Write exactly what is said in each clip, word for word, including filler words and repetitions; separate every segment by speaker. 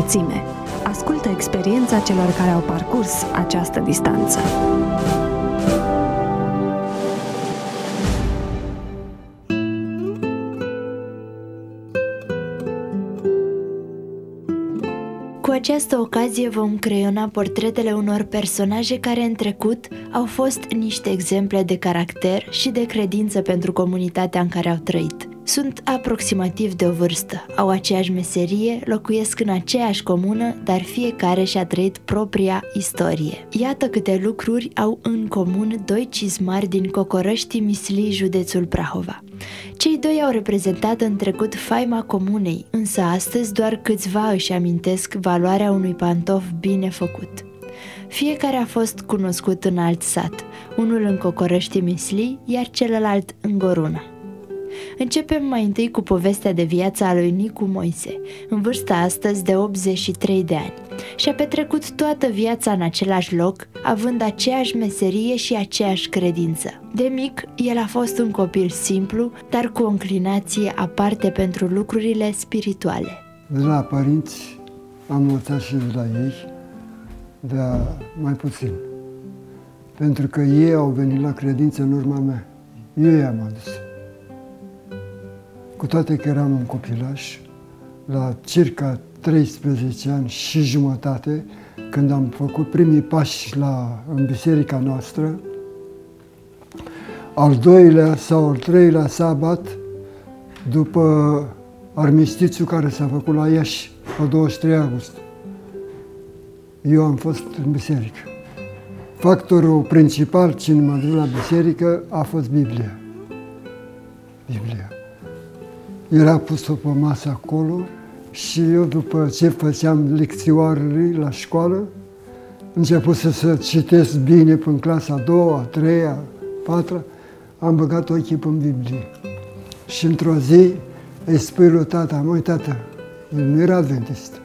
Speaker 1: mulțime. Ascultă experiența celor care au parcurs această distanță.
Speaker 2: Cu această ocazie vom creiona portretele unor personaje care în trecut au fost niște exemple de caracter și de credință pentru comunitatea în care au trăit. Sunt aproximativ de o vârstă, au aceeași meserie, locuiesc în aceeași comună, dar fiecare și-a trăit propria istorie. Iată câte lucruri au în comun doi cizmari din Cocorăști, Mislii, județul Prahova. Cei doi au reprezentat în trecut faima comunei, însă astăzi doar câțiva își amintesc valoarea unui pantof bine făcut. Fiecare a fost cunoscut în alt sat, unul în Cocorăști, Mislii, iar celălalt în Goruna. Începem mai întâi cu povestea de viață a lui Nicu Moise, în vârstă astăzi de optzeci și trei de ani. Și-a petrecut toată viața în același loc, având aceeași meserie și aceeași credință. De mic, el a fost un copil simplu, dar cu o înclinație aparte pentru lucrurile spirituale.
Speaker 3: De la părinți am învățat și de la ei, dar mai puțin. Pentru că ei au venit la credință în urma mea. Eu i-am adus. Cu toate că eram un copilaș, la circa treisprezece ani și jumătate, când am făcut primii pași la, în biserica noastră, al doilea sau al treilea sabat, după armistițiul care s-a făcut la Iași, pe douăzeci și trei august, eu am fost în biserică. Factorul principal cine m-a dus la biserică a fost Biblia. Biblia. Era pus-o pe masă acolo și eu, după ce făceam lecțioarele la școală, început să, să citesc bine până clasa a doua, a treia, a patra, am băgat ochii pe Biblie. Și într-o zi îi spui lui tata, măi tata, el nu era adventist.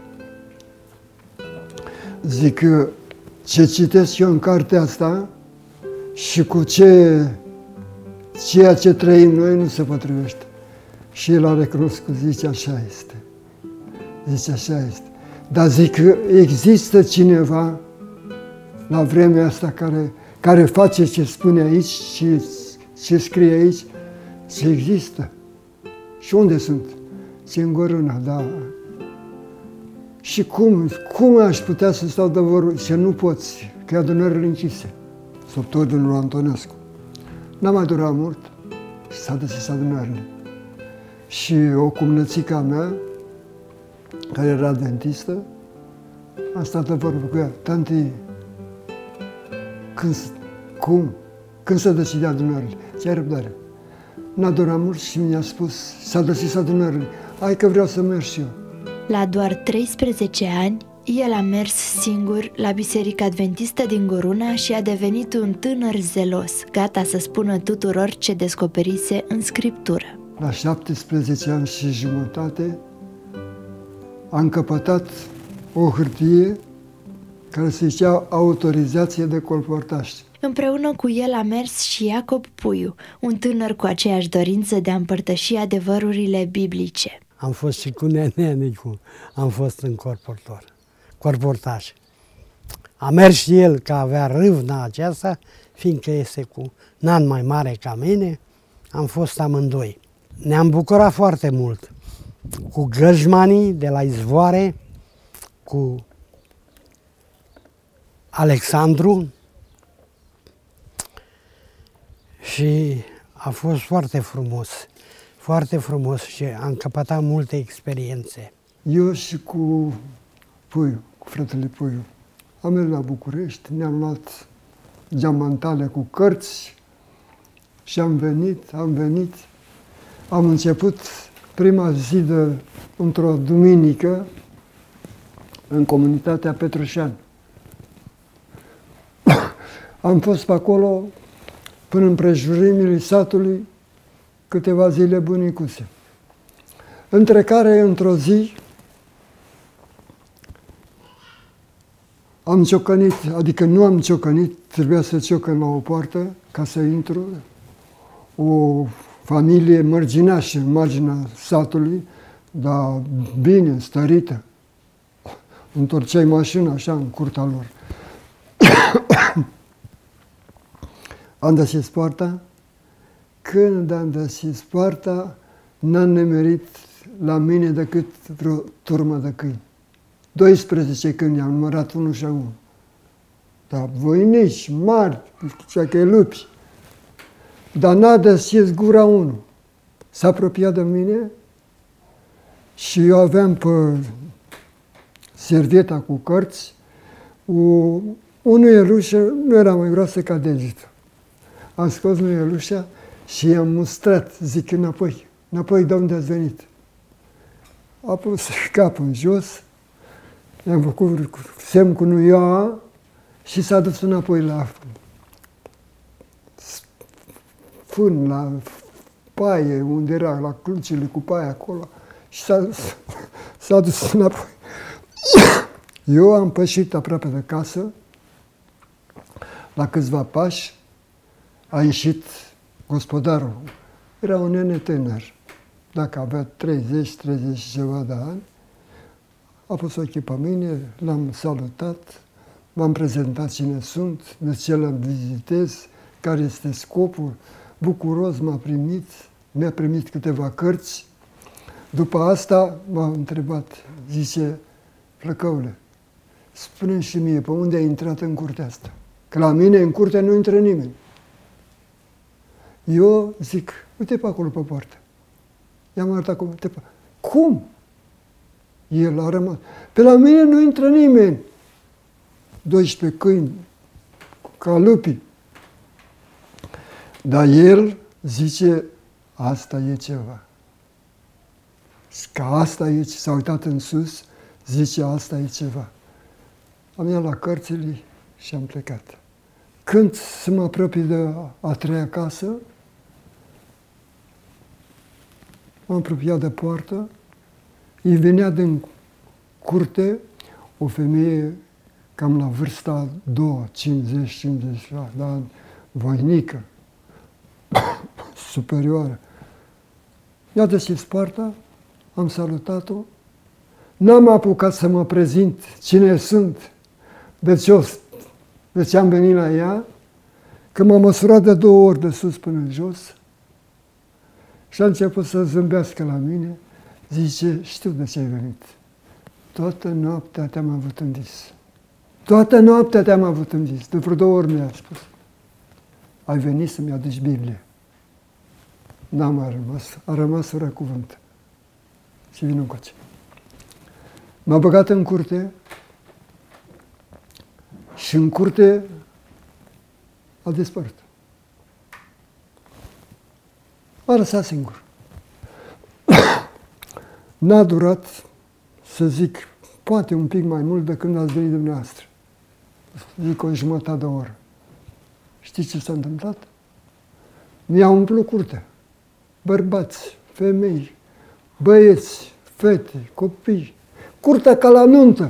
Speaker 3: Zic că ce citesc eu în cartea asta și cu ce, ceea ce trăim noi nu se potrivește. Și el a recunoscut, zice, așa este. Zice, așa este. Dar zic că există cineva la vremea asta care, care face ce spune aici și ce scrie aici. Ce există. Și unde sunt? Ce în Goruna, da. Și cum, cum aș putea să stau de vorbă? Și nu poți, că e adunările închise. Săptămânul Antonescu. N-a mai durat mult și s-a deschis adunările. Și o cumnățica mea, care era adventistă, am stat de vorbă cu ea. Tanti, când, cum? Când se decide adunările? Ce ai răbdare? N-a durat mult și mi-a spus, s-a deschis adunările. Hai că vreau să merg și eu.
Speaker 2: La doar treisprezece ani, el a mers singur la Biserica Adventistă din Goruna și a devenit un tânăr zelos, gata să spună tuturor ce descoperise în Scriptură.
Speaker 3: La șaptesprezece ani și jumătate am căpătat o hârtie care se zicea autorizație de colportaj.
Speaker 2: Împreună cu el a mers și Iacob Puiu, un tânăr cu aceeași dorință de a împărtăși adevărurile biblice.
Speaker 4: Am fost și cu Nenea Nicu, am fost în colportor, colportaj. A mers și el că avea râvna aceasta, fiindcă este cu un an mai mare ca mine, am fost amândoi. Ne-am bucurat foarte mult cu găjmanii de la Izvoare, cu Alexandru și a fost foarte frumos, foarte frumos și am căpătat multe experiențe.
Speaker 3: Eu și cu Puiu, cu fratele Puiu, am mers la București, ne-am luat geamantale cu cărți și am venit, am venit. Am început prima zi de, într-o duminică în comunitatea Petrușan. Am fost pe acolo până în prejurimile satului câteva zile bunicuse. Între care, într-o zi, am ciocănit, adică nu am ciocănit, trebuia să ciocăn la o poartă ca să intru, o familie mărginașă în marginea satului, dar bine, stărită. întorceai mașina așa în curtea lor. Am deschis poarta. Când am deschis poarta, n-am nemerit la mine decât vreo turmă de câini. doisprezece câini, am numărat unul și unul. Dar voinici, mari, știa că e lupi. Dar n-a deschis gura unul. S-a apropiat de mine și eu aveam pe servieta cu cărți, o, o nuielușă, nu era mai groasă ca degetul. Am scos nuielușa și i-am mustrat, zic înapoi, înapoi de unde ați venit. A pus capul în jos, i-am făcut semn cu nuioa și s-a dus înapoi la fân, la paie, unde era, la clucile cu paie acolo, și s-a dus, s-a dus înapoi. Eu am pășit aproape de casă, la câțiva pași, a ieșit gospodarul. Era un nene tânăr, dacă avea treizeci, treizeci și ceva de ani. A pus ochii pe mine, l-am salutat, m-am prezentat cine sunt, de ce l-am vizitez, care este scopul. Bucuros m-a primit, mi-a primit câteva cărți. După asta m-a întrebat, zice, Flăcăule, spune-mi și mie, pe unde ai intrat în curtea asta? Că la mine în curte nu intră nimeni. Eu zic, uite pe acolo pe poartă. I-am arătat cum, uite pe... Cum? El a rămas. Pe la mine nu intră nimeni. doisprezece câini, ca lupii. Dar el zice, asta e ceva. Că asta e, s-a uitat în sus, zice, asta e ceva. Am iat la cărțile și am plecat. Când să mă apropii de a treia casă, m-am apropiat de poartă, îi venea din curte o femeie cam la vârsta două, cincizeci cincizeci de ani, voinică, superioară. I-a deschis poarta, am salutat-o, n-am apucat să mă prezint cine sunt, de ce, de ce am venit la ea, că m-a măsurat de două ori de sus până în jos și a început să zâmbească la mine, zice, știu de ce ai venit. Toată noaptea te-am avut în vis. Toată noaptea te-am avut în vis. De vreo două ori mi-a spus. Ai venit să-mi aduci Biblie. N-am a rămas. A rămas fără cuvânt. Și vin încoace. M-a băgat în curte și în curte a dispărut. A lăsat singur. N-a durat, să zic, poate un pic mai mult de când ați venit dumneavoastră. Zic o jumătate de oră. Știți ce s-a întâmplat? Mi-a umplut curtea. Bărbați, femei, băieți, fete, copii. Curtea ca la nuntă.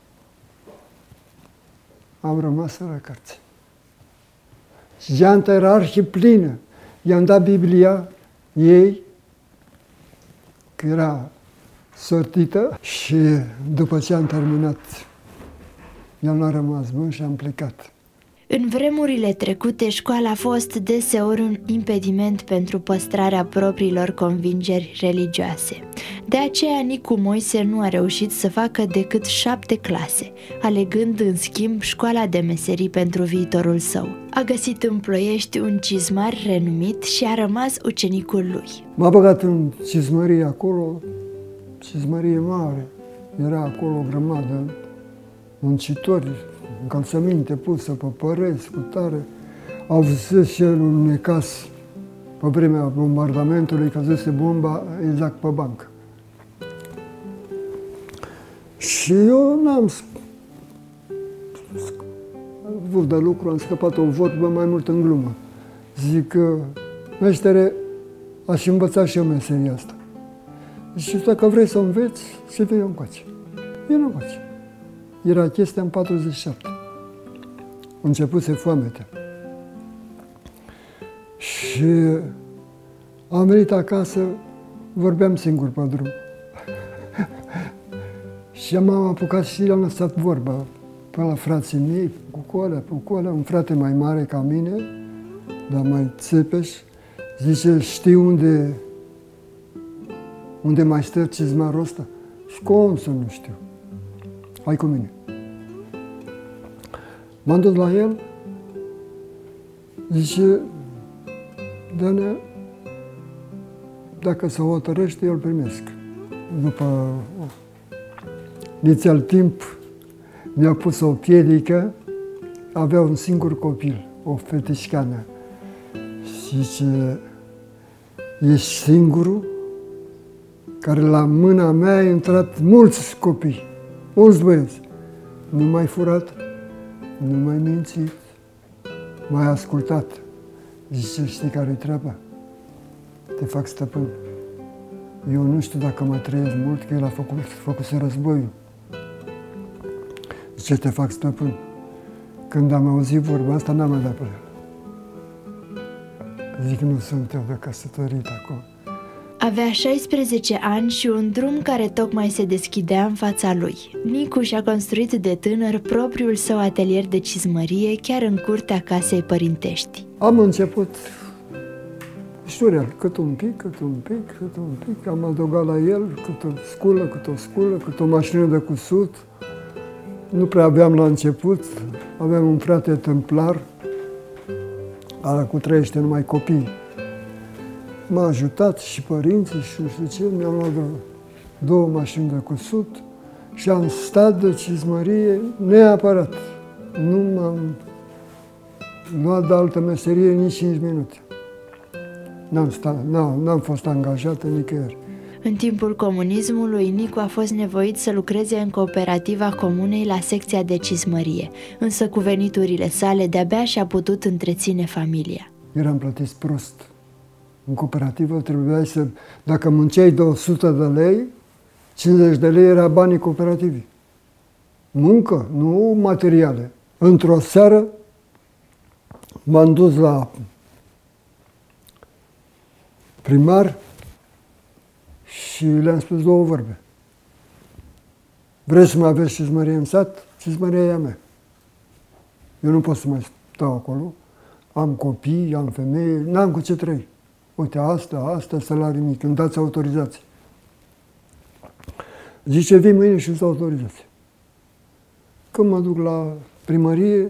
Speaker 3: Am rămas fără cărți. Geanta era arhiplină. I-am dat Biblia ei, că era sortită, și după ce am terminat, i-am luat rămas bun și am plecat.
Speaker 2: În vremurile trecute, școala a fost deseori un impediment pentru păstrarea propriilor convingeri religioase. De aceea, Nicu Moise nu a reușit să facă decât șapte clase, alegând, în schimb, școala de meserii pentru viitorul său. A găsit în Ploiești un cizmar renumit și a rămas ucenicul lui.
Speaker 3: M-a băgat în cizmărie acolo, cizmărie mare, era acolo o grămadă, muncitori, încălțăminte pusă pe păreți, cu tare. Au văzut și el un necas pe vremea bombardamentului, căzuse bomba exact pe bancă. Și eu n-am avut de lucru, am scăpat o vorbă mai mult în glumă. Zic că, meștere, aș învăța și eu meseria asta. Și dacă vrei să o înveți, să vii eu încoace. Eu nu încoace. Era chestia în patruzeci și șapte. Începuse foametea. Și am venit acasă, vorbeam singur pe drum. Și m-am apucat și le-am lăsat vorba până la frații mei, cu colea, cu colea, un frate mai mare ca mine, dar mai țepeș, zice, știi unde, unde mai stă cizmarul ăsta? Și cum să nu știu? Hai cu mine. M-am dus la el, zice, Dă-ne, dacă se hotărăște, eu îl primesc. După nițel timp, mi-a pus o piedică, avea un singur copil, o fetișcană. Și zice, ești singurul care la mâna mea a intrat mulți copii, mulți băieți. Nu m-ai furat, nu m-ai mințit, m-ai ascultat. Zice, știi care-i treaba? Te fac stăpân. Eu nu știu dacă mai trăiesc mult, că el a făcut, făcuse războiul. Zice, te fac stăpân. Când am auzit vorba asta, n-am mai dat pe el. Zic, nu sunt eu de căsătorit acum.
Speaker 2: Avea șaisprezece ani și un drum care tocmai se deschidea în fața lui. Nicu și-a construit de tânăr propriul său atelier de cizmărie chiar în curtea casei părintești.
Speaker 3: Am început șurel, cât un pic, cât un pic, cât un pic. Am adăugat la el cât o sculă, cât o sculă, cât o mașină de cusut. Nu prea aveam la început. Aveam un frate tâmplar, ala cu trăiește numai copii. M-a ajutat și părinții și nu știu ce, mi-am luat două mașini de cusut și am stat de cizmărie neapărat. Nu m-am luat de altă meserie nici cinci minute. N-am, stat, n-am, n-am fost angajat în nicăieri.
Speaker 2: În timpul comunismului, Nicu a fost nevoit să lucreze în cooperativa comunei la secția de cizmărie, însă cu veniturile sale de-abia și-a putut întreține familia.
Speaker 3: Eram plătiți prost. În cooperativă trebuiai să, dacă munceai de o sută de lei, cincizeci de lei era banii cooperativii. Muncă, nu materiale. Într-o seară m-am dus la primar și le-am spus două vorbe. Vreți să mă aveți cizmărie în sat? Cizmăria e a mea. Eu nu pot să mai stau acolo. Am copii, am femei, n-am cu ce trăi. Uite, asta, asta, salariu mic, îmi dați autorizație. Zice, vii mâine și îți dau autorizație. Când mă duc la primărie,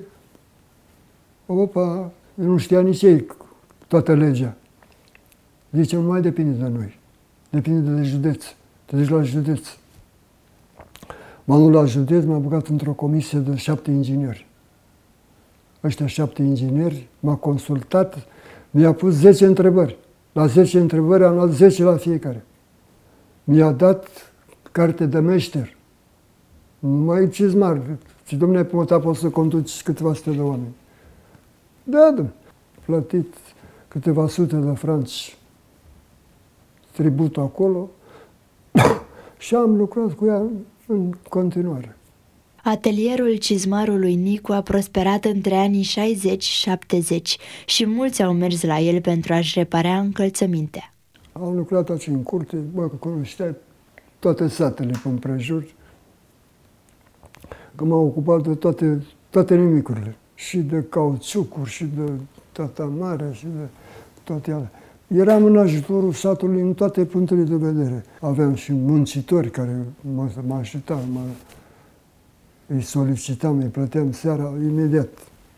Speaker 3: opa, nu știa nici ei toată legea. Zice, nu mai depinde de noi, depinde de județ, te duci la județ. M-am dus la județ, m-am băgat într-o comisie de șapte ingineri. Ăștia șapte ingineri m-au consultat, mi-a pus zece întrebări. La zece întrebări am luat zece la fiecare. Mi-a dat carte de meșter. Mai cizmar. Și dom'le, pe poți să conduci câteva sute de oameni. Da, da. Plătit câteva sute de franci tributul acolo și am lucrat cu ea în continuare.
Speaker 2: Atelierul cizmarului Nicu a prosperat între anii șaizeci șaptezeci și mulți au mers la el pentru a-și repara încălțămintea.
Speaker 3: Am lucrat aici în curte, bă, că cunoșteai toate satele pe împrejur, că m-am ocupat de toate, toate nimicurile, și de cauciucuri, și de tatamarea, și de toate alea. Eram în ajutorul satului în toate punctele de vedere. Aveam și muncitori care mă, mă ajutau, mă, îi solicitam, îi plăteam seara imediat.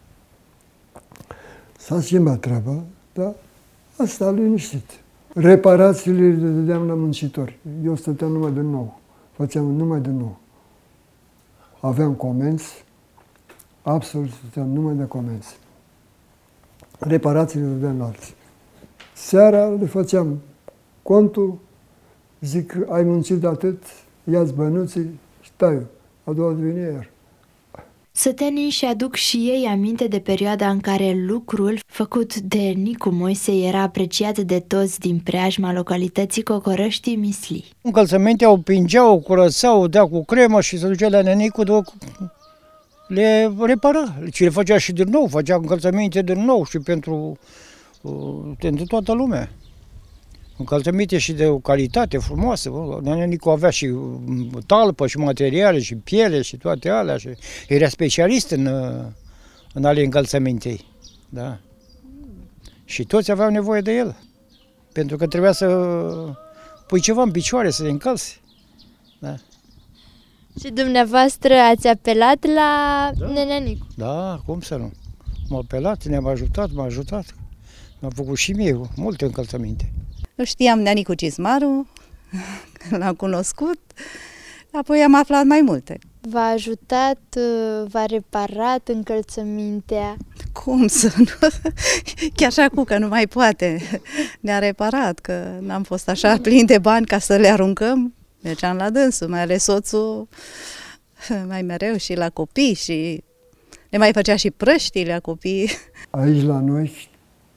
Speaker 3: S-a schimbat treaba, dar asta liniștit. Reparațiile le dădeam la muncitori. Eu stăteam numai de nou, făceam numai de nou. Aveam comenzi, absolut stăteam numai de comenzi. Reparațiile le dădeam la alții. Seara le făceam contul, zic, ai muncit de atât, ia-ți bănuții și tai. A doua zi vine iar.
Speaker 2: Sătenii și aduc și ei aminte de perioada în care lucrul făcut de Nicu Moise era apreciat de toți din preajma localității Cocorăștii Misli.
Speaker 5: Încălțăminte o pingeau, curățau, dea cu cremă și se ducea la nenicu, le repara. Și le făcea și din nou, făcea încălțăminte din nou și pentru, pentru toată lumea. Încălțăminte și de o calitate frumoasă. Nene Nicu avea și talpă și materiale și piele și toate alea. Și era specialist în, în ale încălțămintei. Da. Și toți aveau nevoie de el. Pentru că trebuia să pui ceva în picioare, să te încălzi. Da.
Speaker 2: Și dumneavoastră ați apelat la
Speaker 5: Da.
Speaker 2: Nenea Nicu?
Speaker 5: Da, cum să nu? M-a apelat, ne-am ajutat, m-a ajutat. M-a făcut și mie multe încălțăminte.
Speaker 6: Îl știam de Nicu Cismaru, l-am cunoscut, apoi am aflat mai multe.
Speaker 2: V-a ajutat, v-a reparat încălțămintea?
Speaker 6: Cum să nu? Chiar și acum că nu mai poate. Ne-a reparat, că n-am fost așa plini de bani ca să le aruncăm. Mergeam la dânsul, mai ales soțul mai mereu și la copii și ne mai făcea și prăștii la copii.
Speaker 3: Aici la noi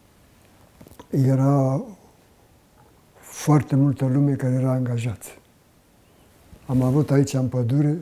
Speaker 3: era foarte multă lume care era angajată. Am avut aici în pădure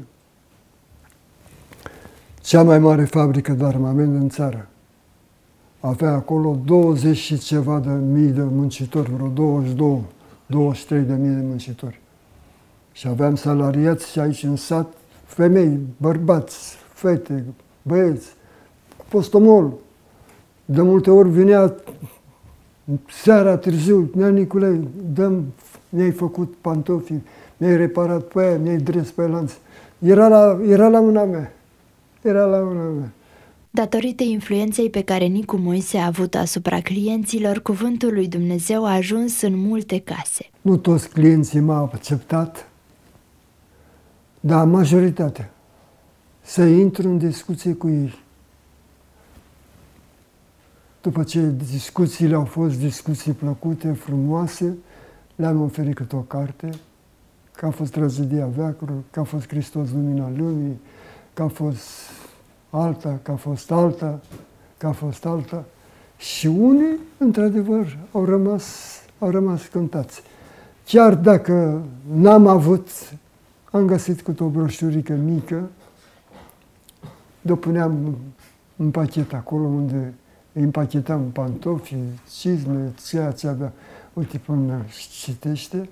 Speaker 3: cea mai mare fabrică de armament în țară. Avea acolo douăzeci și ceva de mii de muncitori, vreo douăzeci și doi, douăzeci și trei de mii de muncitori. Și aveam salariați și aici în sat, femei, bărbați, fete, băieți, cu postomol. De multe ori vinea seara târziu, Nea Nicule, dăm, mi-ai făcut pantofii, mi-ai reparat pe aia, mi-ai dres pe lanț. Era la, era la mâna mea. Era la mâna mea.
Speaker 2: Datorită influenței pe care Nicu Moise a avut asupra clienților, cuvântul lui Dumnezeu a ajuns în multe case.
Speaker 3: Nu toți clienții m-au acceptat, dar majoritatea. Să intru în discuție cu ei. După ce discuțiile au fost discuții plăcute, frumoase, le-am oferit câte o carte, că a fost Trăzădia Veacului, că a fost Hristos Lumina Lumii, că a fost alta, că a fost alta, că a fost alta. Și unii, într-adevăr, au rămas, au rămas cântați. Chiar dacă n-am avut, am găsit câte o broșurică mică, de-o puneam în pachet acolo unde îi împachetam pantofi, cizme, ceea ce avea. Uite, până citește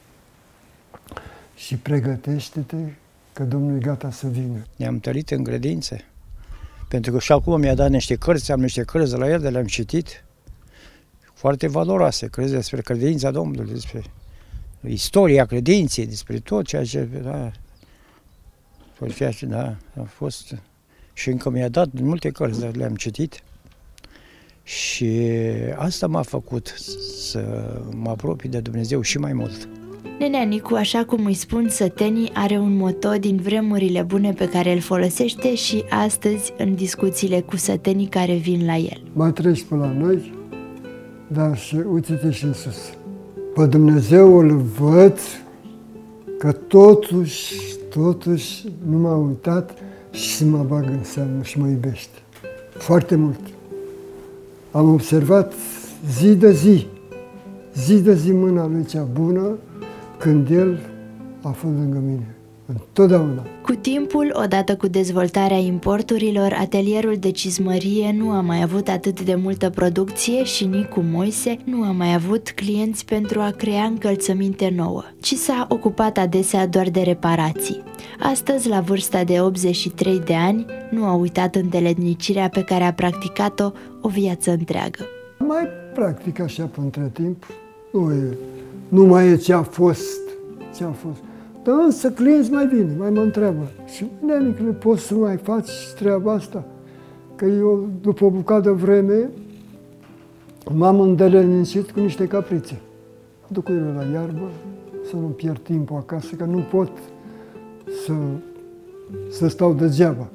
Speaker 3: și pregătește-te că Domnul e gata să vină.
Speaker 5: Ne-am întărit în credințe. Pentru că și acum mi-a dat niște cărți, am niște cărți de la el, de le-am citit. Foarte valoroase, cărți despre credința Domnului, despre istoria credinței, despre tot ceea ce... Da, tot ceea ce, da, a fost... Și încă mi-a dat multe cărți, dar le-am citit. Și asta m-a făcut să mă apropii de Dumnezeu și mai mult.
Speaker 2: Nenea Nicu, așa cum îi spun sătenii, are un moto din vremurile bune pe care îl folosește și astăzi în discuțiile cu sătenii care vin la el.
Speaker 3: Mai treci pe la noi, dar și uite-te și în sus. Pe Dumnezeu îl văd că totuși, totuși nu m-a uitat și mă bagă în seamă și mă iubește. Foarte mult. Am observat zi de zi, zi de zi mâna lui cea bună, când El a fost lângă mine, întotdeauna.
Speaker 2: Cu timpul, odată cu dezvoltarea importurilor, atelierul de cizmărie nu a mai avut atât de multă producție și Nicu Moise nu a mai avut clienți pentru a crea încălțăminte nouă, ci s-a ocupat adesea doar de reparații. Astăzi, la vârsta de optzeci și trei de ani, nu a uitat îndeletnicirea pe care a practicat-o o viață întreagă.
Speaker 3: Mai practic așa pe între timp, nu, e, nu mai e ce a fost, ce a fost. Dar însă clienți mai vine, mai mă întreabă. Și Nenicule, poți să mai faci treaba asta? Că eu, după o bucată de vreme, m-am îndelenicit cu niște caprițe. Duc eu la iarbă, să nu pierd timpul acasă, că nu pot să, să stau degeaba.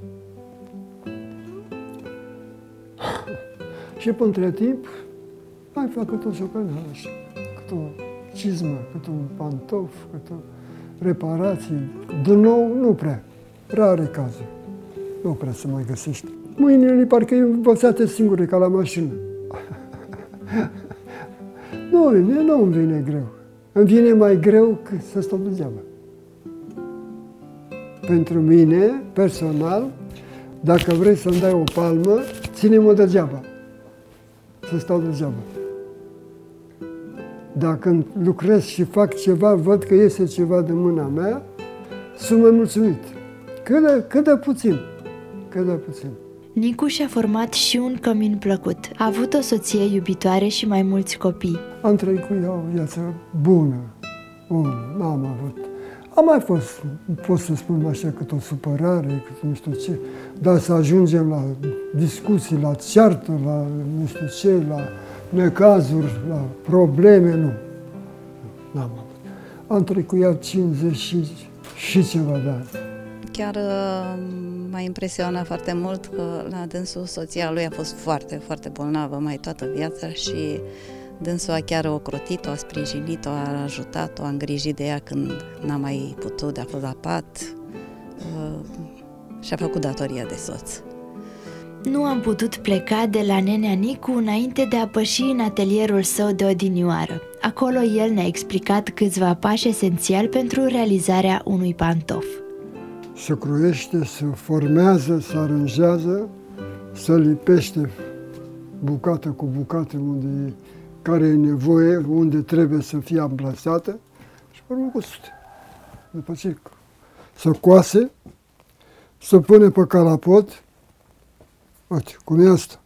Speaker 3: Și pe între timp, mai fac câte o socoteală așa, câte o cizmă, câte un pantof, câte o reparații. Din nou, nu prea. Rare cazuri. Nu prea se mai găsește. Mâinile parcă e învățate singure, ca la mașină. Nu, nu îmi vine greu. Îmi vine mai greu că să stau degeaba. Pentru mine, personal, dacă vrei să-mi dai o palmă, ține-mă degeaba. Să stau degeaba. Dacă lucrez și fac ceva, văd că iese ceva de mâna mea, sunt mai mulțumit. Cât de, cât de puțin, cât de puțin.
Speaker 2: Nicu și-a format și un cămin plăcut. A avut o soție iubitoare și mai mulți copii.
Speaker 3: Am trăit cu ea o viață bună. Bun, n-am avut. Am mai fost, pot să spun așa, cât o supărare, cât nu știu ce, dar să ajungem la discuții, la ceartă, la nu știu ce, la necazuri, la probleme, nu. N-am avut. Am trăit cu ea cincizeci și, și ceva de ani.
Speaker 6: Chiar uh, m-a impresionat foarte mult că la dânsul soția lui a fost foarte, foarte bolnavă mai toată viața și dânsul a chiar ocrotit-o, a sprijinit-o, a ajutat-o, a îngrijit de ea când n-a mai putut, a fost la pat uh, și a făcut datoria de soț.
Speaker 2: Nu am putut pleca de la nenea Nicu înainte de a păși în atelierul său de odinioară. Acolo el ne-a explicat câțiva pași esențiali pentru realizarea unui pantof.
Speaker 3: Se croiește, se formează, se aranjează, se lipește bucată cu bucată unde, care e nevoie, unde trebuie să fie amplasată și pe urmă cusute. După ce se coase, se pune pe calapot, uite, cum e asta.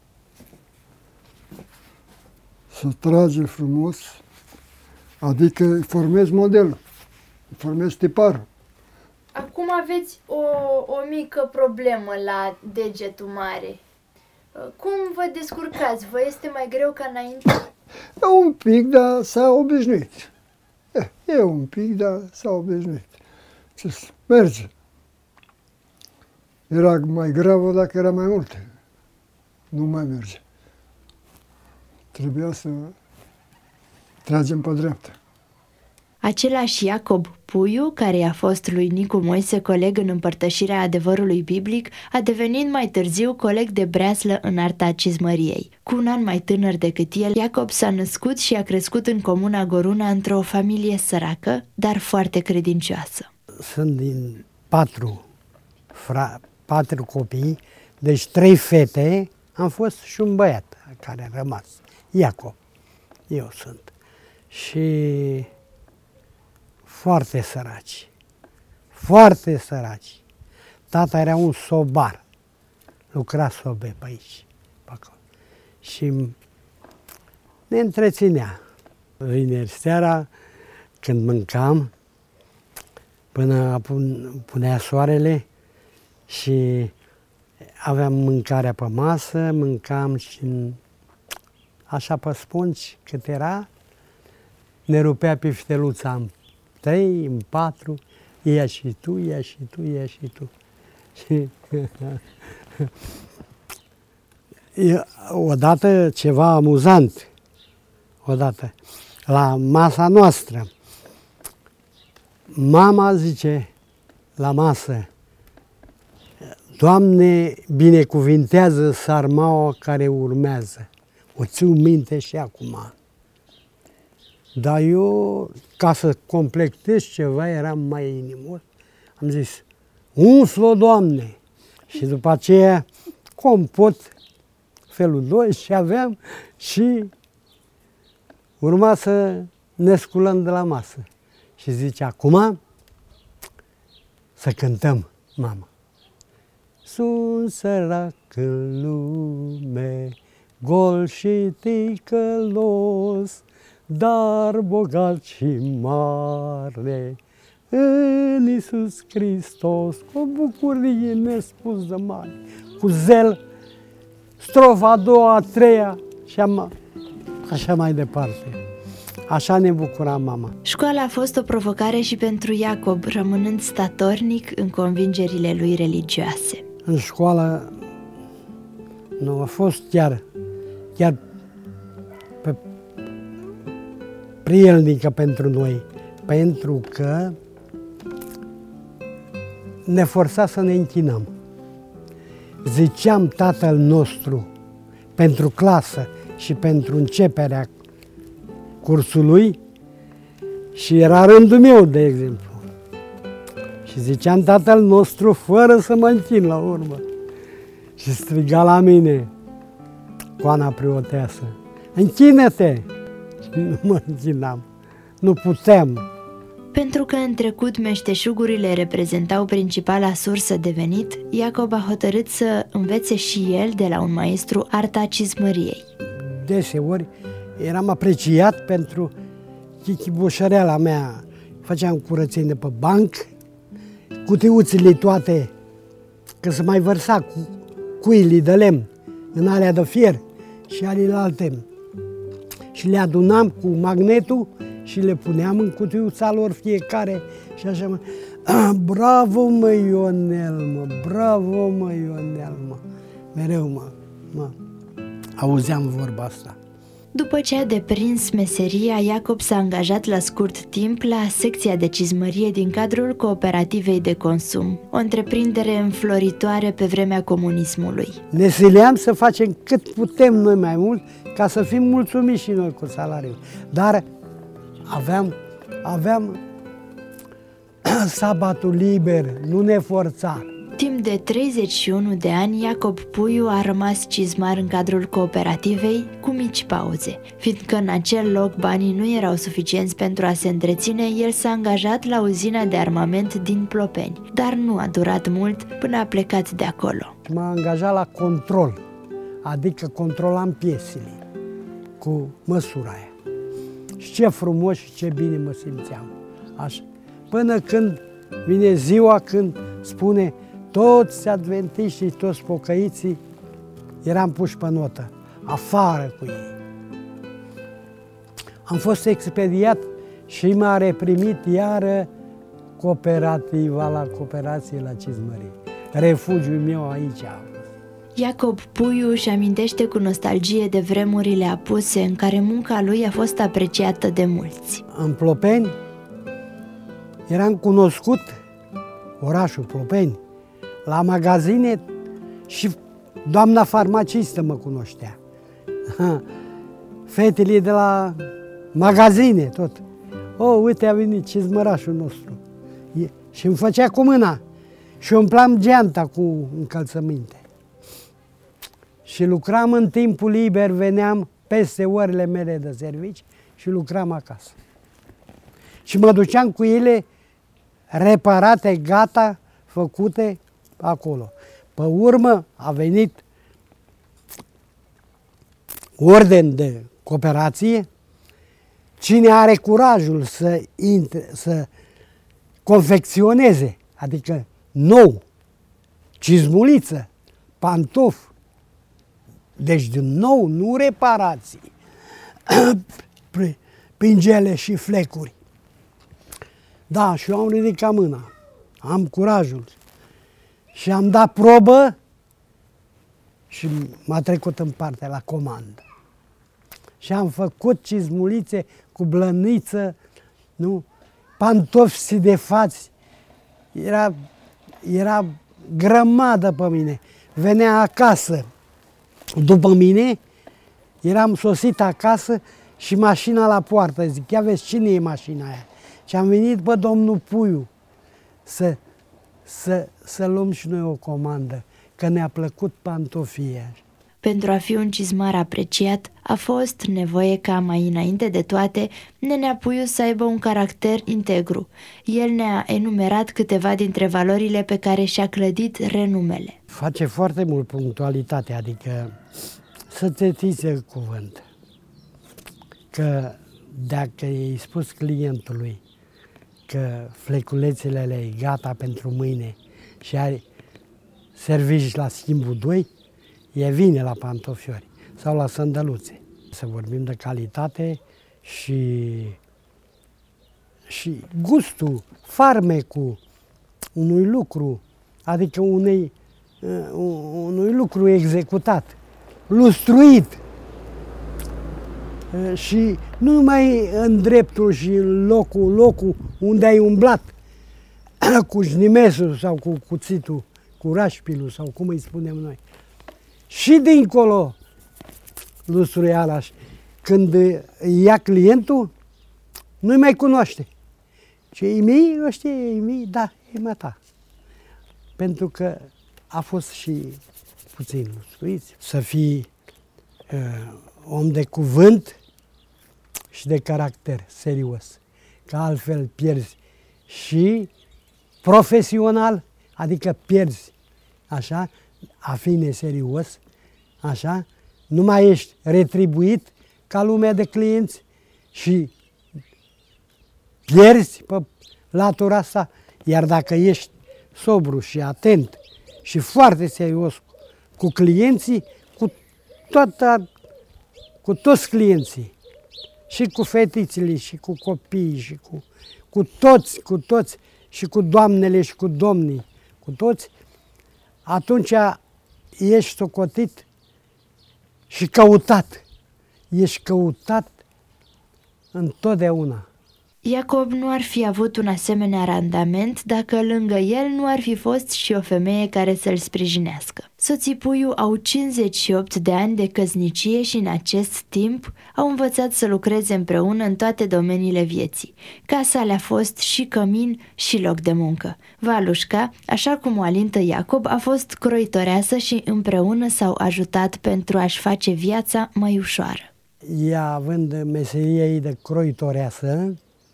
Speaker 3: Se trage frumos, adică formezi modelul, formezi tiparul.
Speaker 7: Acum aveți o, o mică problemă la degetul mare. Cum vă descurcați? Vă este mai greu ca înainte?
Speaker 3: E un pic, dar s-a obișnuit. E, e un pic, dar s-a obișnuit. Ce merge. Era mai gravă dacă era mai multe. Nu mai merge. Trebuia să tragem pe dreapta.
Speaker 2: Același Iacob Puiu, care i-a fost lui Nicu Moise coleg în împărtășirea adevărului biblic, a devenit mai târziu coleg de breaslă în arta cizmăriei. Cu un an mai tânăr decât el, Iacob s-a născut și a crescut în comuna Goruna într-o familie săracă, dar foarte credincioasă.
Speaker 4: Sunt din patru, fra, patru copii, deci trei fete, am fost și un băiat care a rămas, Iacob, eu sunt. Și foarte săraci, foarte săraci. Tata era un sobar, lucra sobe pe aici, pe acolo. Și ne întreținea. Vineri seara, când mâncam, până punea soarele și aveam mâncarea pe masă, mâncam și așa pe spongi cât era, ne rupea pifteluța în trei, în patru, ia și tu, ia și tu, ia și tu. Și odată ceva amuzant, odată, la masa noastră, mama zice la masă, Doamne, binecuvintează sarmaua care urmează. O țiu minte și acum. Dar eu, ca să completez ceva, eram mai inimos, am zis, umflă, Doamne! Și după aceea, compot, felul doi, și aveam și urma să ne sculăm de la masă. Și zice, acum să cântăm, mama. Sunt sărac în lume, gol și ticălos, dar bogat și mare în Iisus Hristos, cu bucurie nespus de mare, cu zel, strofa a doua, a treia și am, așa mai departe. Așa ne bucura mama.
Speaker 2: Școala a fost o provocare și pentru Iacob, rămânând statornic în convingerile lui religioase.
Speaker 4: În școală nu a fost chiar, chiar pe prielnică pentru noi, pentru că ne forța să ne închinăm. Ziceam Tatăl nostru pentru clasă și pentru începerea cursului și era rândul meu, de exemplu. Și ziceam Tatăl nostru fără să mă închin la urmă. Și striga la mine Coana preoteasă, închină-te! Și nu mă închinam, nu puteam.
Speaker 2: Pentru că în trecut meșteșugurile reprezentau principala sursă de venit, Iacob a hotărât să învețe și el de la un maestru arta cizmăriei.
Speaker 4: Deseori eram apreciat pentru chichibușăreala mea. Făceam curățenie pe banc, cutiuțele toate, că se mai vărsa cu cuilii de lemn în alea de fier și alelalte. Și le adunam cu magnetul și le puneam în cutiuța lor fiecare și așa mă. Bravo, mă, Ionel, mă, bravo, mă, Ionel, mă. Mereu, mă, mă, auzeam vorba asta.
Speaker 2: După ce a deprins meseria, Iacob s-a angajat la scurt timp la secția de cizmărie din cadrul Cooperativei de Consum, o întreprindere înfloritoare pe vremea comunismului.
Speaker 4: Ne sileam să facem cât putem noi mai mult ca să fim mulțumiți și noi cu salariul. Dar aveam, aveam sabatul liber, nu ne forța.
Speaker 2: Timp de treizeci și unu de ani, Iacob Puiu a rămas cizmar în cadrul cooperativei, cu mici pauze. Fiindcă în acel loc banii nu erau suficienți pentru a se întreține, el s-a angajat la uzina de armament din Plopeni. Dar nu a durat mult până a plecat de acolo.
Speaker 4: M-a angajat la control, adică controlam piesele cu măsura aia. Și ce frumos și ce bine mă simțeam. Așa. Până când vine ziua când spune toți adventiștii, toți pocăiții, eram puși pe notă, afară cu ei. Am fost expediat și m-a reprimit iară cooperativa la cooperație la cizmărie. Refugiul meu aici a fost.
Speaker 2: Iacob Puiu își amintește cu nostalgie de vremurile apuse în care munca lui a fost apreciată de mulți.
Speaker 4: În Plopeni eram cunoscut, orașul Plopeni, la magazine și doamna farmacistă mă cunoștea. Fetele de la magazine, tot. O, uite, a venit cizmărașul nostru. Și îmi făcea cu mâna și umplam geanta cu încălțăminte. Și lucram în timpul liber, veneam peste orele mele de servici și lucram acasă. Și mă duceam cu ele reparate, gata, făcute acolo. Pe urmă a venit orden de cooperație. Cine are curajul să, intre, să confecționeze, adică nou, cizmuliță, pantof, deci din nou, nu reparații, pingele și flecuri. Da, și eu am ridicat mâna, am curajul și am dat probă și m-a trecut în partea la comandă. Și am făcut cizmulițe cu blăniță, nu? Pantofi sidefați, era, era grămadă pe mine. Venea acasă după mine, eram sosit acasă și mașina la poartă. Zic, ia vezi cine e mașina aia? Și am venit pe domnul Puiu să, să, să luăm și noi o comandă, că ne-a plăcut pantofia.
Speaker 2: Pentru a fi un cizmar apreciat, a fost nevoie ca, mai înainte de toate, Nenea Puiu să aibă un caracter integru. El ne-a enumerat câteva dintre valorile pe care și-a clădit renumele.
Speaker 4: Face foarte mult punctualitate, adică să te ții de cuvânt. Că dacă i-ai spus clientului că fleculețele le gata pentru mâine și ai servici la schimbul doi, e vine la pantofiori sau la sandăluțe. Să vorbim de calitate și, și gustul, farmecul unui lucru, adică unei, unui lucru executat, lustruit. Și nu numai în dreptul și în locul, locul unde ai umblat cu jnimesul sau cu cuțitul, cu rașpilul sau cum îi spunem noi. Și dincolo, lustruiala, când ia clientul, nu-i mai cunoaște. Ce e mie, eu știu, e mie, da, e mea ta. Pentru că a fost și puțin lustruiți. Să fii uh, om de cuvânt și de caracter serios. Că altfel pierzi și profesional, adică pierzi, așa, a fi neserios, așa, nu mai ești retribuit ca lumea de clienți și pierzi pe latura asta. Iar dacă ești sobru și atent și foarte serios cu clienții, cu, toată, cu toți clienții, și cu fetițele, și cu copiii, și cu, cu toți, cu toți, și cu doamnele, și cu domnii, cu toți, atunci ești socotit și căutat. Ești căutat întotdeauna.
Speaker 2: Iacob nu ar fi avut un asemenea randament dacă lângă el nu ar fi fost și o femeie care să-l sprijinească. Soții Puiu au cincizeci și opt de ani de căsnicie și în acest timp au învățat să lucreze împreună în toate domeniile vieții. Casa le-a fost și cămin și loc de muncă. Valușca, așa cum o alintă Iacob, a fost croitoreasă și împreună s-au ajutat pentru a-și face viața mai ușoară.
Speaker 4: Ea, având meseria ei de croitoreasă,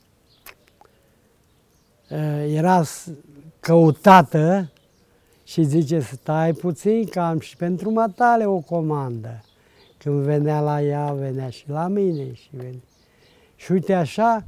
Speaker 4: era căutată și zice, stai puțin că am și pentru matale o comandă. Când venea la ea, venea și la mine. Și, venea. Și uite așa,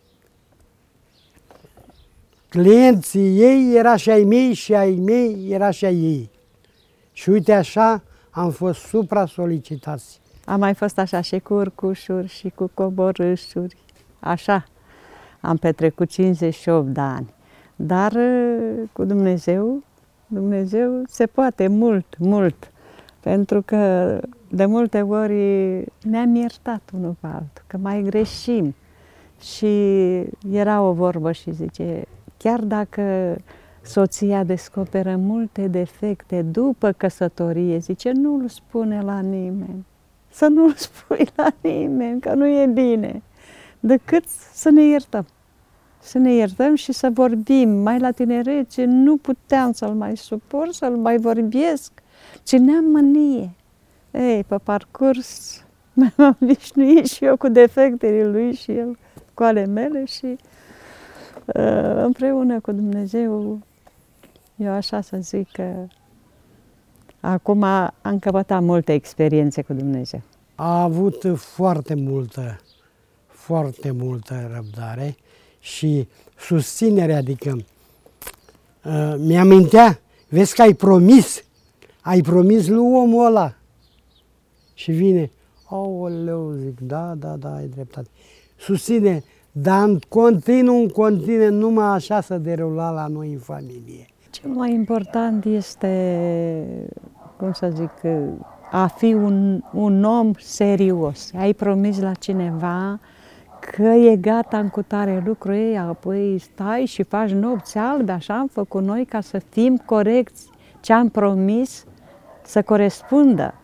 Speaker 4: clienții ei era și ai mei și ai mei era și ai ei. Și uite așa am fost supra-solicitați.
Speaker 8: Am mai fost așa și cu urcușuri și cu coborâșuri, așa. Am petrecut cincizeci și opt de ani, dar cu Dumnezeu, Dumnezeu se poate mult, mult, pentru că de multe ori ne-am iertat unul pe altul, că mai greșim. Și era o vorbă și zice, chiar dacă soția descoperă multe defecte după căsătorie, zice, nu-l spune la nimeni, să nu-l spui la nimeni, că nu e bine. Decât să ne iertăm. Să ne iertăm și să vorbim. Mai la tinerețe nu puteam să-l mai suport, să-l mai vorbesc. Țineam mânie. Ei, pe parcurs m-am obișnuit și eu cu defectele lui și el cu ale mele și uh, împreună cu Dumnezeu, eu așa să zic că acum am căpătat multe experiențe cu Dumnezeu.
Speaker 4: A avut foarte multă foarte multă răbdare și susținere, adică uh, mi-amintea, vezi că ai promis, ai promis lui omul ăla și vine, aoleu, zic, da, da, da, ai dreptate. Susține, dar în continuu, în continuu, numai așa se derula la noi în familie.
Speaker 8: Cel mai important este, cum să zic, a fi un, un om serios. Ai promis la cineva că e gata în cutare lucru, ei, apoi stai și faci nopți albe, așa am făcut noi ca să fim corecți, ce am promis să corespundă.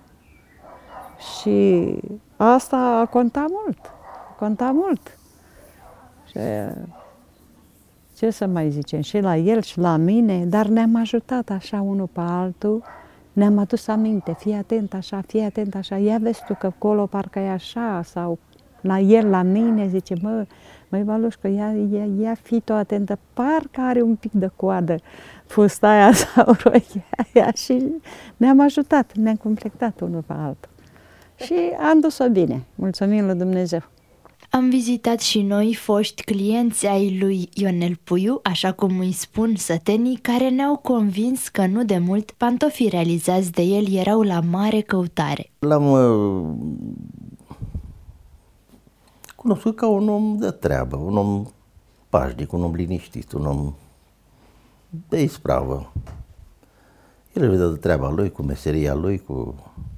Speaker 8: Și asta a contat mult, a contat mult. Și ce să mai zicem, și la el și la mine, dar ne-am ajutat așa unul pe altul, ne-am adus aminte, fii atent așa, fii atent așa, ia vezi tu că acolo parcă e așa, sau la el, la mine, zice, mă, măi Valușcă, ia, ia, ia fii tu atentă, parcă are un pic de coadă fusta aia sau rochia aia și ne-am ajutat, ne-am completat unul pe altul. Și am dus-o bine, mulțumim lui Dumnezeu.
Speaker 2: Am vizitat și noi foști clienți ai lui Ionel Puiu, așa cum îi spun sătenii, care ne-au convins că nu de mult pantofii realizați de el erau la mare căutare.
Speaker 9: L-am uh, cunoscut ca un om de treabă, un om pașnic, un om liniștit, un om de ispravă. El vedea de treaba lui, cu meseria lui, cu,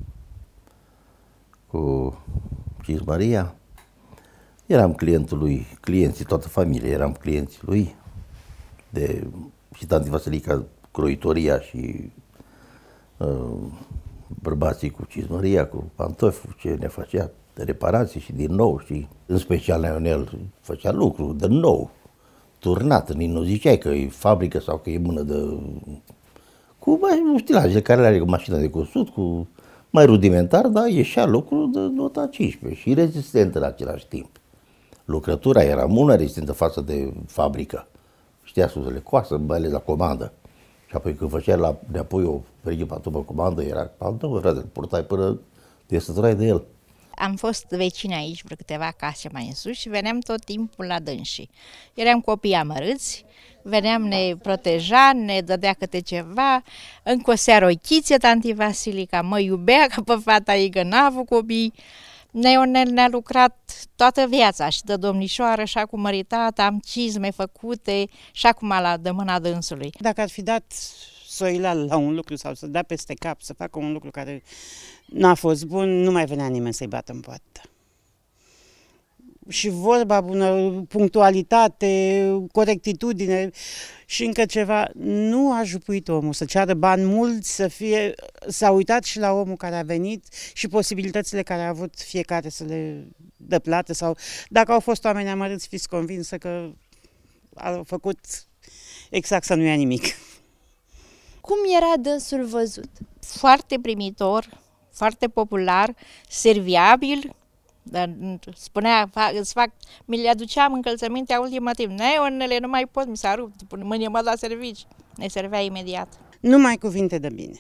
Speaker 9: cu cizmăria. Eram clientul lui, clienții, toată familia, eram clienții lui, de și tanti Vasilica, croitoria și uh, bărbații cu cizmăria, cu pantofi, ce ne făcea de reparații și din nou și în special Ionel făcea lucru de nou, turnat, nu ziceai că e fabrică sau că e mână de... cu utilaje care are o mașină de cusut, cu mai rudimentar, dar ieșea lucru de nota cincisprezece și rezistent în același timp. lucrătura era mult mai rezistentă față de fabrică. Știa să le coasă, mai ales la comandă. Și apoi când făceai la, de apoi o pereche patru pe comandă, era, nu, frate, îl purtai până te săturai de el.
Speaker 10: Am fost vecini aici, vreo câteva case mai în sus și veneam tot timpul la dânsii. Eram copii amărâți, veneam, ne proteja, ne dădea câte ceva, încă o seară o chiție, tanti Vasilica mă iubea ca pe fata ei, că n-a avut copii. Ne-a, ne-a lucrat toată viața și de domnișoară și acum măritată, am cizme făcute și acum la de mâna dânsului.
Speaker 11: Dacă ar fi dat soilal la un lucru sau să dea peste cap, să facă un lucru care n-a fost bun, nu mai venea nimeni să-i bată în poartă. Și vorba bună, punctualitate, corectitudine și încă ceva, nu a jupuit omul să ceară bani mulți, să fie, s-a uitat și la omul care a venit și posibilitățile care a avut fiecare să le dă plată sau dacă au fost oameni amărâți, fiți convinsă că a făcut exact să nu ia nimic.
Speaker 2: Cum era dânsul văzut?
Speaker 10: Foarte primitor, foarte popular, serviabil. Dar spunea, îți fac, mi le aduceam încălțămintea ultimă timp. Neonele, nu mai pot, mi s-a rupt, mâine mă la servici. Ne servea imediat.
Speaker 11: Numai cuvinte de bine.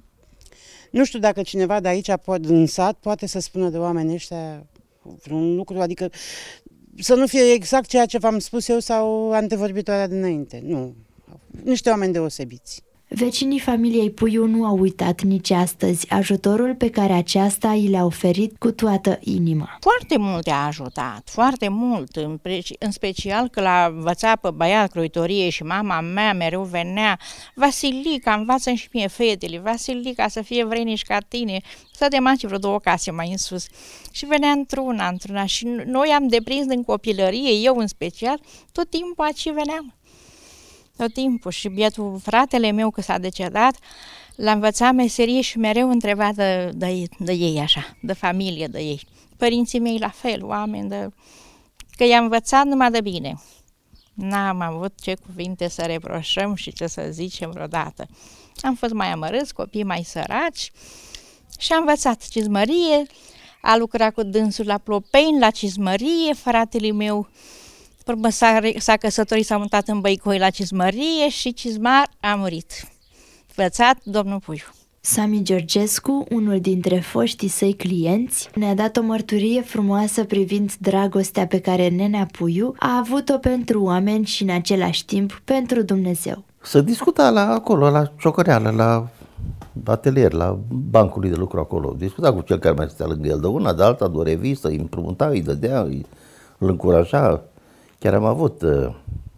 Speaker 11: Nu știu dacă cineva de aici, din sat, poate să spună de oamenii ăștia vreun lucru, adică să nu fie exact ceea ce v-am spus eu sau antevorbitoarea dinainte. Nu. Niște oameni deosebiți.
Speaker 2: Vecinii familiei Puiu nu au uitat nici astăzi ajutorul pe care aceasta i le-a oferit cu toată inima.
Speaker 10: Foarte mult a ajutat, foarte mult, în, în special că l-a învățat pe băiat croitorie și mama mea mereu venea, Vasilica, învață-mi și mie fetele, Vasilica să fie vrenici ca tine, stăteam aici vreo două case mai în sus și venea într-una, într-una și noi am deprins din copilărie, eu în special, tot timpul aici veneam. Tot timpul și bietul fratele meu că s-a decedat, l-a învățat meserie și mereu întreba de, de, de ei așa, de familie de ei. Părinții mei la fel, oameni de... că i-a învățat numai de bine. N-am avut ce cuvinte să reproșăm și ce să zicem vreodată. Am fost mai amărâți, copii mai săraci și am învățat cizmărie, a lucrat cu dânsul la Plopeni, la cizmărie, fratele meu S-a, s-a căsătorit, s-a mutat în Băicoi la cizmărie și cizmar a murit. Învățat domnul Puiu.
Speaker 2: Sami Georgescu, unul dintre foștii săi clienți, ne-a dat o mărturie frumoasă privind dragostea pe care nenea Puiu a avut-o pentru oameni și în același timp pentru Dumnezeu.
Speaker 9: Se discuta la acolo, la ciocăreală, la atelier, la bancul lui de lucru acolo. Discuta cu cel care mai stătea lângă el de una, de alta, de o revistă, îi împrumuta, îi dădea, îi, îl încuraja. Chiar am avut uh,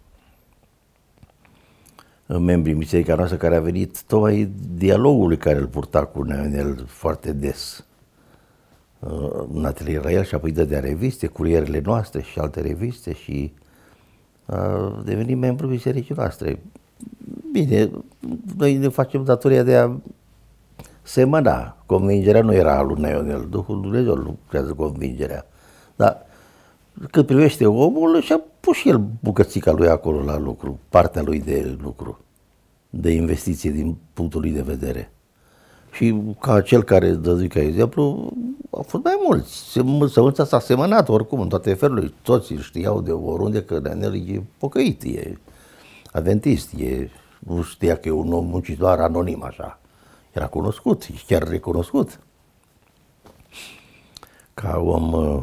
Speaker 9: membrii biserica noastră care a venit tocmai dialogului care îl purta cu el foarte des uh, în atelier la el și apoi dădea reviste, curierele noastre și alte reviste și a devenit membru bisericii noastre. Bine, noi ne facem datoria de a semăna. Convingerea nu era a lui Neionel, Duhul Dumnezeu lucrează convingerea. Dar cât privește omul, și-a pus și el bucățica lui acolo la lucru, partea lui de lucru, de investiție din punctul lui de vedere. Și ca cel care dă ca exemplu, au fost mai mulți. Sămânța s-a semănat oricum, în toate felurile. Toți știau de oriunde că Neionel e pocăit, e adventist, e, nu știa că e un om muncitor anonim așa. Era cunoscut, chiar recunoscut. Ca om uh,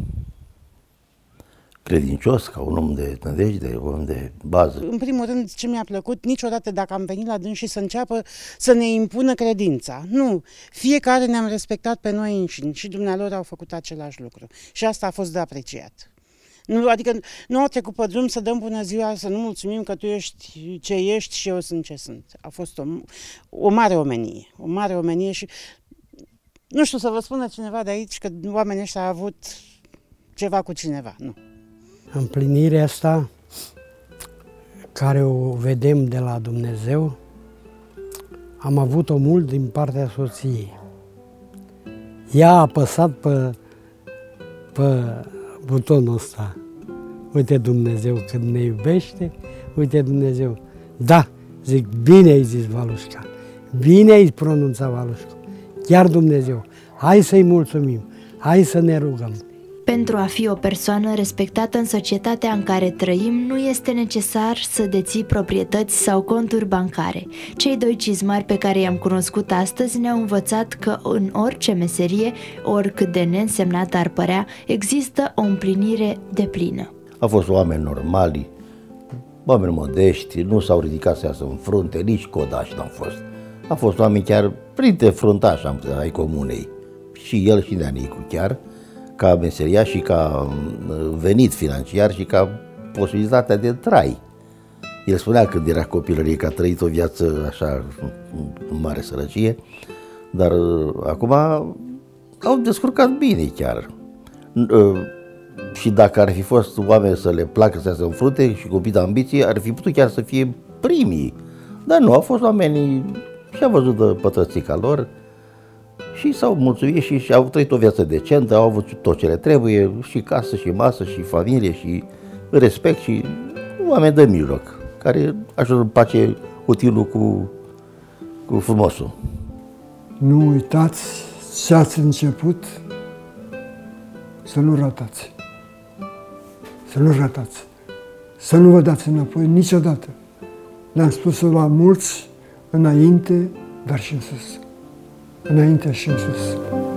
Speaker 9: credincios, ca un om de nădejde, un om de bază.
Speaker 11: În primul rând, ce mi-a plăcut, niciodată dacă am venit la dânsii să înceapă să ne impună credința. Nu, fiecare ne-am respectat pe noi înșini și dumnealor au făcut același lucru. Și asta a fost de apreciat. Nu, adică nu au trecut pe drum să dăm bună ziua, să nu mulțumim că tu ești ce ești și eu sunt ce sunt. A fost o, o mare omenie, o mare omenie și nu știu să vă spună cineva de aici că oamenii ăștia au avut ceva cu cineva, nu.
Speaker 4: Împlinirea asta care o vedem de la Dumnezeu, am avut-o mult din partea soției. Ea a apăsat pe, pe butonul ăsta. Uite Dumnezeu când ne iubește, uite Dumnezeu. Da, zic, bine ai zis Valușca, bine ai pronunțat Valușca, chiar Dumnezeu. Hai să-i mulțumim, hai să ne rugăm.
Speaker 2: Pentru a fi o persoană respectată în societatea în care trăim, nu este necesar să deții proprietăți sau conturi bancare. Cei doi cizmari pe care i-am cunoscut astăzi ne-au învățat că în orice meserie, oricât de neînsemnată ar părea, există o împlinire deplină.
Speaker 9: Au fost oameni normali, oameni modești, nu s-au ridicat să iasă în frunte, nici codași n-au fost. Au fost oameni chiar printre fruntași ai comunei, și el și Neanicu chiar, ca meseria și ca venit financiar și ca posibilitatea de trai. El spunea când era copilărie că a trăit o viață așa în mare sărăcie, dar acum au descurcat bine chiar. Și dacă ar fi fost oameni să le placă să iasă în frunte și copii de ambiție, ar fi putut chiar să fie primii. Dar nu, au fost oamenii și au văzut de pătrățica lor și s-au mulțumit și, și au trăit o viață decentă, au avut tot ce le trebuie, și casă, și masă, și familie, și respect, și oameni de mijloc, care ajută în pace utilul cu, cu frumosul.
Speaker 3: Nu uitați ce ați început, să nu ratați. Să nu ratați. Să nu vă dați înapoi niciodată. Le-am spus-o la mulți înainte, dar și în sus. Înainte și în sus.